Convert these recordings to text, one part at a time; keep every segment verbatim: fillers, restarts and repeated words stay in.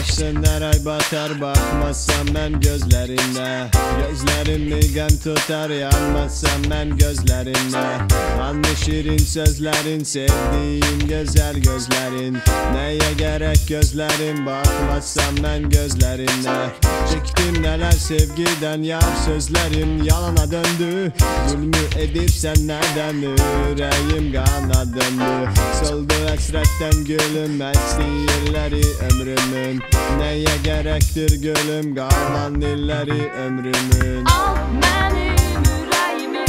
Baxsın hər ay batar, baxmazsam mən gözlərində. Gözlərimi qəm tutar, yanmazsam mən gözlərində. Anlı şirin sözlərin, sevdiyim gözəl gözlərin. Nəyə gərək gözlərin, baxmazsam mən gözlərində. Çəkdim nələr sevgidən, yar sözlərim yalana döndü. Zulmü edirsən nədən, ürəyim qana döndü. Soldu əsrətdən gülüm, əsli yerləri ömrümün. Nəyə gərəkdir gülüm, qalan illəri ömrümün. Al mənim ürəyimi,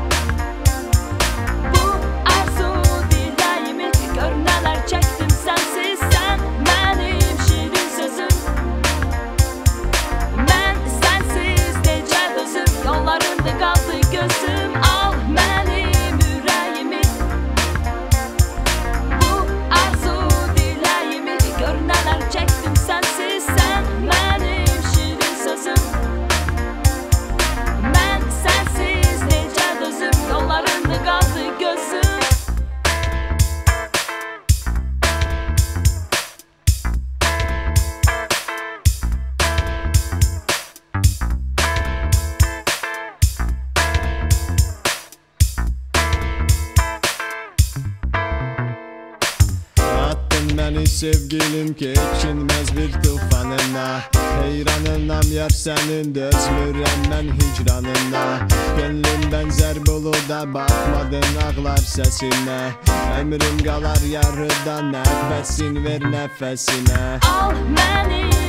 bu arzu diləyimi. Gör nələr çəkdim sənsiz, sən mənim şirin sözüm. Mən sənsiz necə dözüm, yollarında qaldı gözüm. Al mənim ürəyimi, bu arzu diləyimi. Gör nələr çəkdim sənsiz, sən mənim şirin sözüm. Mən sənsiz necə dözüm, yollarında qaldı gözüm. Attın məni sevgilim, keçilməz bir tufanına. Heyranınam yar sənin, dözmürəm mən hicranına. Gönlüm bənzər buluda, baxmadın ağlar səsinə. Ömrüm qalar yarıda, nəfəsin ver nəfəsinə. Al mənim